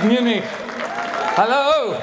Munich. Hello.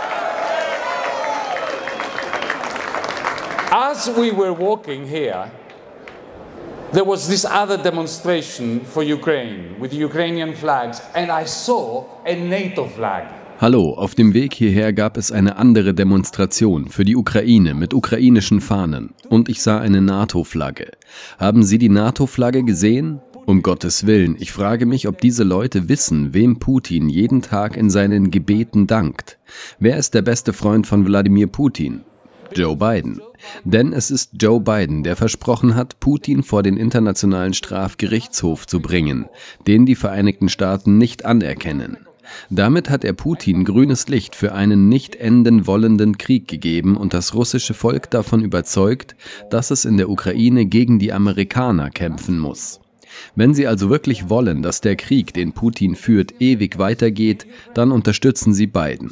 As we were walking here, there was this other demonstration for Ukraine with Ukrainian flags, and I saw a NATO flag. Hallo, auf dem Weg hierher gab es eine andere Demonstration für die Ukraine mit ukrainischen Fahnen und ich sah eine NATO-Flagge. Haben Sie die NATO-Flagge gesehen? Um Gottes Willen, ich frage mich, ob diese Leute wissen, wem Putin jeden Tag in seinen Gebeten dankt. Wer ist der beste Freund von Wladimir Putin? Joe Biden. Denn es ist Joe Biden, der versprochen hat, Putin vor den Internationalen Strafgerichtshof zu bringen, den die Vereinigten Staaten nicht anerkennen. Damit hat er Putin grünes Licht für einen nicht enden wollenden Krieg gegeben und das russische Volk davon überzeugt, dass es in der Ukraine gegen die Amerikaner kämpfen muss. Wenn sie also wirklich wollen, dass der Krieg, den Putin führt, ewig weitergeht, dann unterstützen sie Biden.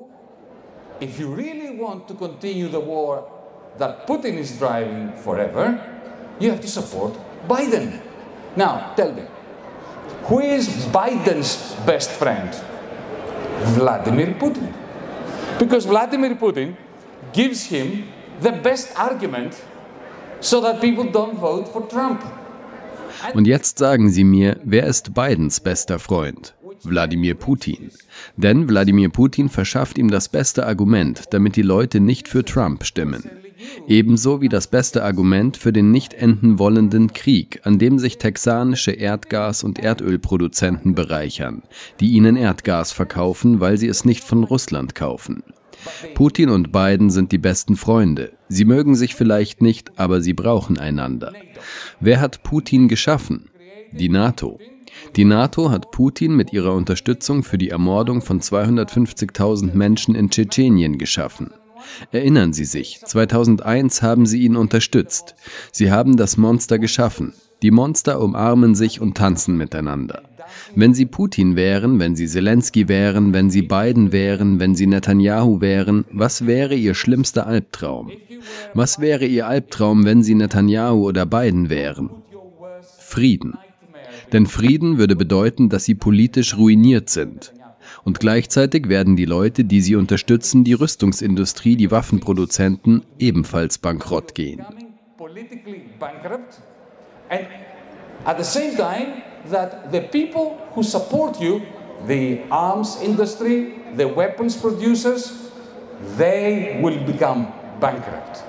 If you really want to continue the war that Putin is driving forever, you have to support Biden. Now, tell me, who is Biden's best friend? Vladimir Putin. Because Vladimir Putin gives him the best argument so that people don't vote for Trump. Und jetzt sagen Sie mir, wer ist Bidens bester Freund? Wladimir Putin. Denn Wladimir Putin verschafft ihm das beste Argument, damit die Leute nicht für Trump stimmen. Ebenso wie das beste Argument für den nicht enden wollenden Krieg, an dem sich texanische Erdgas- und Erdölproduzenten bereichern, die ihnen Erdgas verkaufen, weil sie es nicht von Russland kaufen. Putin und Biden sind die besten Freunde. Sie mögen sich vielleicht nicht, aber sie brauchen einander. Wer hat Putin geschaffen? Die NATO. Die NATO hat Putin mit ihrer Unterstützung für die Ermordung von 250.000 Menschen in Tschetschenien geschaffen. Erinnern Sie sich, 2001 haben sie ihn unterstützt. Sie haben das Monster geschaffen. Die Monster umarmen sich und tanzen miteinander. Wenn Sie Putin wären, wenn Sie Zelensky wären, wenn Sie Biden wären, wenn Sie Netanyahu wären, was wäre Ihr schlimmster Albtraum? Was wäre Ihr Albtraum, wenn Sie Netanyahu oder Biden wären? Frieden. Denn Frieden würde bedeuten, dass Sie politisch ruiniert sind. Und gleichzeitig werden die Leute, die Sie unterstützen, die Rüstungsindustrie, die Waffenproduzenten, ebenfalls bankrott gehen. At the same time that the people who support you, the arms industry, the weapons producers, they will become bankrupt.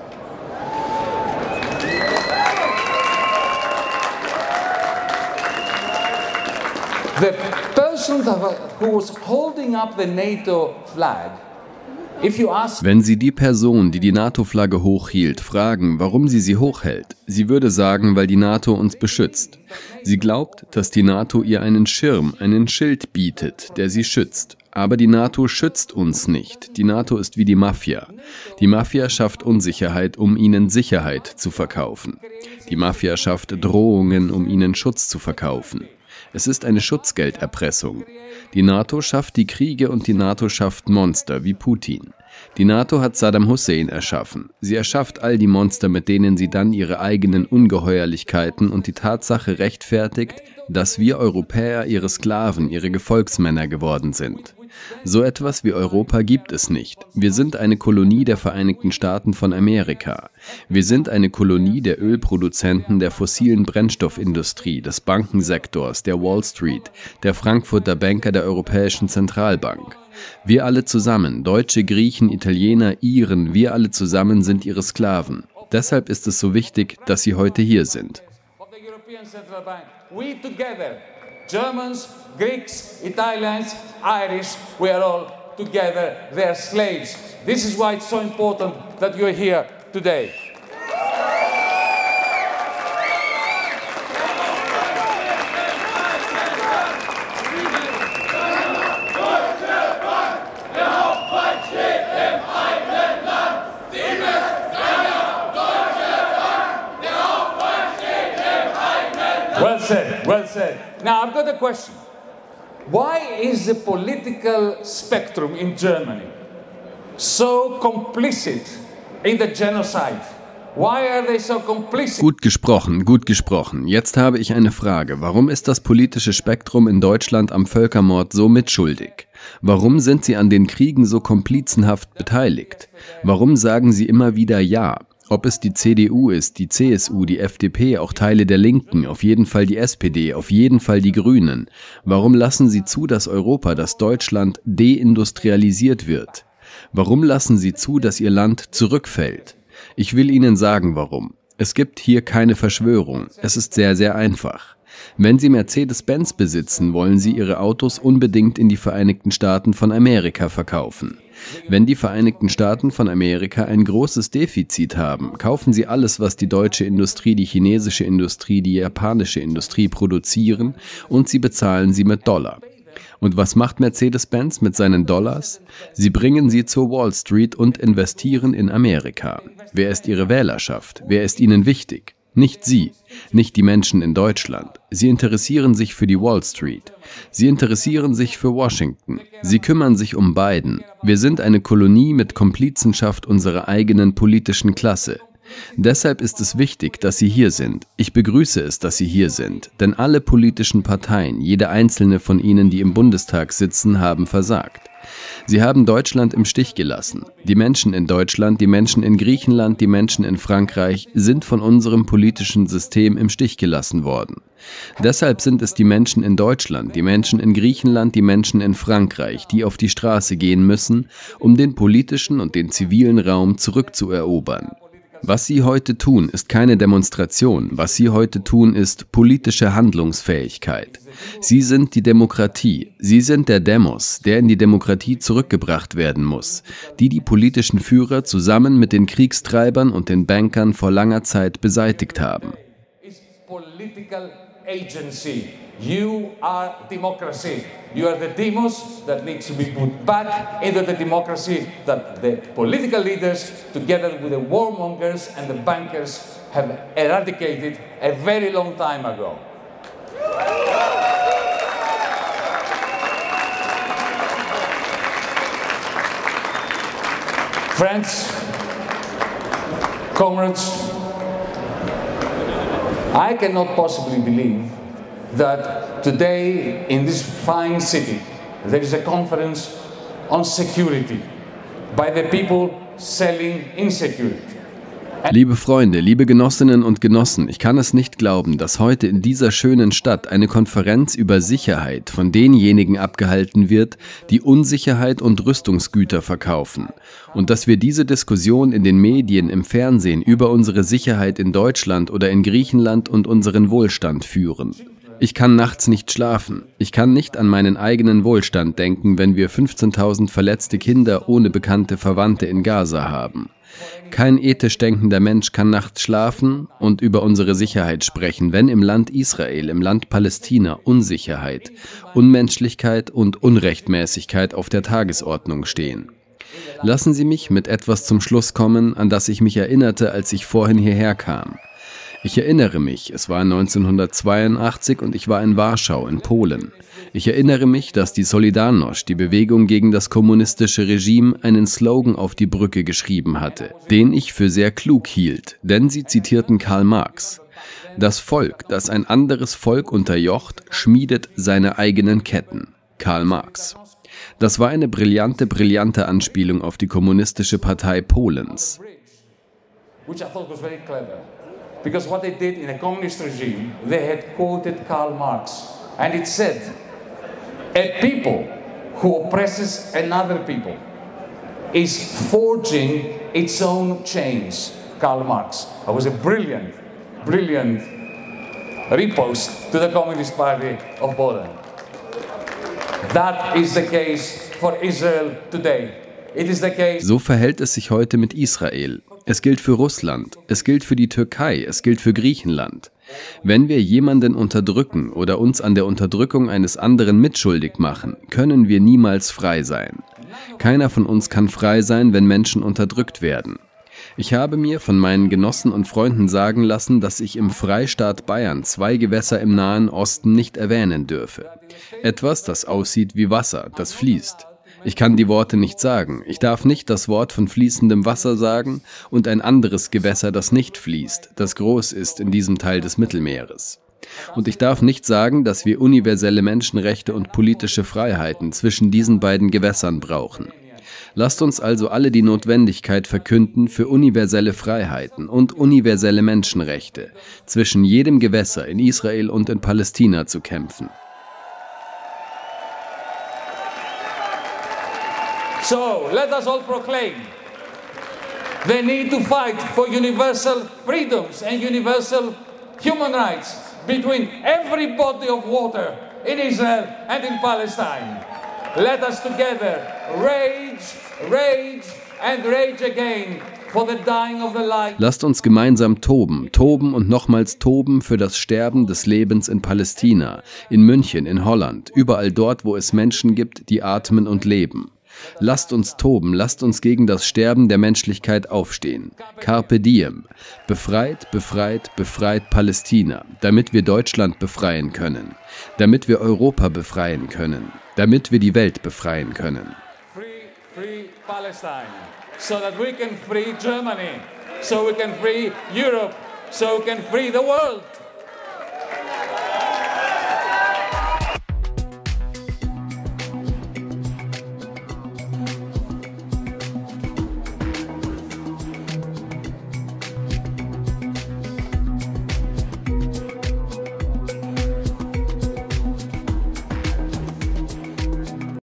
The person who was holding up the NATO flag, if you ask... Wenn Sie die Person, die die NATO-Flagge hochhielt, fragen, warum sie hochhält, sie würde sagen, weil die NATO uns beschützt. Sie glaubt, dass die NATO ihr einen Schirm, einen Schild bietet, der sie schützt. Aber die NATO schützt uns nicht. Die NATO ist wie die Mafia. Die Mafia schafft Unsicherheit, um ihnen Sicherheit zu verkaufen. Die Mafia schafft Drohungen, um ihnen Schutz zu verkaufen. Es ist eine Schutzgelderpressung. Die NATO schafft die Kriege und die NATO schafft Monster wie Putin. Die NATO hat Saddam Hussein erschaffen. Sie erschafft all die Monster, mit denen sie dann ihre eigenen Ungeheuerlichkeiten und die Tatsache rechtfertigt, dass wir Europäer ihre Sklaven, ihre Gefolgsmänner geworden sind. So etwas wie Europa gibt es nicht. Wir sind eine Kolonie der Vereinigten Staaten von Amerika. Wir sind eine Kolonie der Ölproduzenten, der fossilen Brennstoffindustrie, des Bankensektors, der Wall Street, der Frankfurter Banker der Europäischen Zentralbank. Wir alle zusammen, Deutsche, Griechen, Italiener, Iren, wir alle zusammen sind ihre Sklaven. Deshalb ist es so wichtig, dass sie heute hier sind. We together, Germans, Greeks, Italians, Irish, we are all together their slaves. This is why it's so important that you're here today. Well said, well said. Now I've got a question. Why is the political spectrum in Germany so complicit in the genocide Why are they so complicit? Gut gesprochen, gut gesprochen. Jetzt habe ich eine Frage. Warum ist das politische Spektrum in Deutschland am Völkermord so mitschuldig? Warum sind Sie an den Kriegen so komplizenhaft beteiligt? Warum sagen Sie immer wieder Ja? Ob es die CDU ist, die CSU, die FDP, auch Teile der Linken, auf jeden Fall die SPD, auf jeden Fall die Grünen. Warum lassen Sie zu, dass Europa, dass Deutschland deindustrialisiert wird? Warum lassen Sie zu, dass Ihr Land zurückfällt? Ich will Ihnen sagen, warum. Es gibt hier keine Verschwörung. Es ist sehr, sehr einfach. Wenn Sie Mercedes-Benz besitzen, wollen Sie Ihre Autos unbedingt in die Vereinigten Staaten von Amerika verkaufen. Wenn die Vereinigten Staaten von Amerika ein großes Defizit haben, kaufen Sie alles, was die deutsche Industrie, die chinesische Industrie, die japanische Industrie produzieren, und Sie bezahlen sie mit Dollar. Und was macht Mercedes-Benz mit seinen Dollars? Sie bringen sie zur Wall Street und investieren in Amerika. Wer ist Ihre Wählerschaft? Wer ist Ihnen wichtig? Nicht Sie, nicht die Menschen in Deutschland. Sie interessieren sich für die Wall Street. Sie interessieren sich für Washington. Sie kümmern sich um Biden. Wir sind eine Kolonie mit Komplizenschaft unserer eigenen politischen Klasse. Deshalb ist es wichtig, dass Sie hier sind. Ich begrüße es, dass Sie hier sind, denn alle politischen Parteien, jede einzelne von ihnen, die im Bundestag sitzen, haben versagt. Sie haben Deutschland im Stich gelassen. Die Menschen in Deutschland, die Menschen in Griechenland, die Menschen in Frankreich sind von unserem politischen System im Stich gelassen worden. Deshalb sind es die Menschen in Deutschland, die Menschen in Griechenland, die Menschen in Frankreich, die auf die Straße gehen müssen, um den politischen und den zivilen Raum zurückzuerobern. Was Sie heute tun, ist keine Demonstration. Was Sie heute tun, ist politische Handlungsfähigkeit. Sie sind die Demokratie. Sie sind der Demos, der in die Demokratie zurückgebracht werden muss, die politischen Führer zusammen mit den Kriegstreibern und den Bankern vor langer Zeit beseitigt haben. Agency. You are democracy. You are the demos that needs to be put back into the democracy that the political leaders, together with the warmongers and the bankers, have eradicated a very long time ago. Friends, comrades, I cannot possibly believe that today in this fine city there is a conference on security by the people selling insecurity. Liebe Freunde, liebe Genossinnen und Genossen, ich kann es nicht glauben, dass heute in dieser schönen Stadt eine Konferenz über Sicherheit von denjenigen abgehalten wird, die Unsicherheit und Rüstungsgüter verkaufen. Und dass wir diese Diskussion in den Medien, im Fernsehen über unsere Sicherheit in Deutschland oder in Griechenland und unseren Wohlstand führen. Ich kann nachts nicht schlafen. Ich kann nicht an meinen eigenen Wohlstand denken, wenn wir 15.000 verletzte Kinder ohne bekannte Verwandte in Gaza haben. Kein ethisch denkender Mensch kann nachts schlafen und über unsere Sicherheit sprechen, wenn im Land Israel, im Land Palästina Unsicherheit, Unmenschlichkeit und Unrechtmäßigkeit auf der Tagesordnung stehen. Lassen Sie mich mit etwas zum Schluss kommen, an das ich mich erinnerte, als ich vorhin hierher kam. Ich erinnere mich, es war 1982 und ich war in Warschau in Polen. Ich erinnere mich, dass die Solidarność, die Bewegung gegen das kommunistische Regime, einen Slogan auf die Brücke geschrieben hatte, den ich für sehr klug hielt, denn sie zitierten Karl Marx. Das Volk, das ein anderes Volk unterjocht, schmiedet seine eigenen Ketten. Karl Marx. Das war eine brillante Anspielung auf die kommunistische Partei Polens. Because what they did in a communist regime, they had quoted Karl Marx. And it said, a people who oppresses another people is forging its own chains. Karl Marx. That was a brilliant repost to the Communist Party of Poland. That is the case for Israel today. It is the case. So verhält es sich heute mit Israel. Es gilt für Russland, es gilt für die Türkei, es gilt für Griechenland. Wenn wir jemanden unterdrücken oder uns an der Unterdrückung eines anderen mitschuldig machen, können wir niemals frei sein. Keiner von uns kann frei sein, wenn Menschen unterdrückt werden. Ich habe mir von meinen Genossen und Freunden sagen lassen, dass ich im Freistaat Bayern 2 Gewässer im Nahen Osten nicht erwähnen dürfe. Etwas, das aussieht wie Wasser, das fließt. Ich kann die Worte nicht sagen. Ich darf nicht das Wort von fließendem Wasser sagen und ein anderes Gewässer, das nicht fließt, das groß ist in diesem Teil des Mittelmeeres. Und ich darf nicht sagen, dass wir universelle Menschenrechte und politische Freiheiten zwischen diesen beiden Gewässern brauchen. Lasst uns also alle die Notwendigkeit verkünden, für universelle Freiheiten und universelle Menschenrechte zwischen jedem Gewässer in Israel und in Palästina zu kämpfen. So, let us all proclaim the need to fight for universal freedoms and universal human rights between every body of water in Israel and in Palestine. Let us together rage, rage and rage again for the dying of the light. Lasst uns gemeinsam toben, toben und nochmals toben für das Sterben des Lebens in Palästina, in München, in Holland, überall dort, wo es Menschen gibt, die atmen und leben. Lasst uns toben, lasst uns gegen das Sterben der Menschlichkeit aufstehen. Carpe diem. Befreit, befreit, befreit Palästina, damit wir Deutschland befreien können, damit wir Europa befreien können, damit wir die Welt befreien können. Free, free Palestine, so that we can free Germany, so we can free Europe, so we can free the world.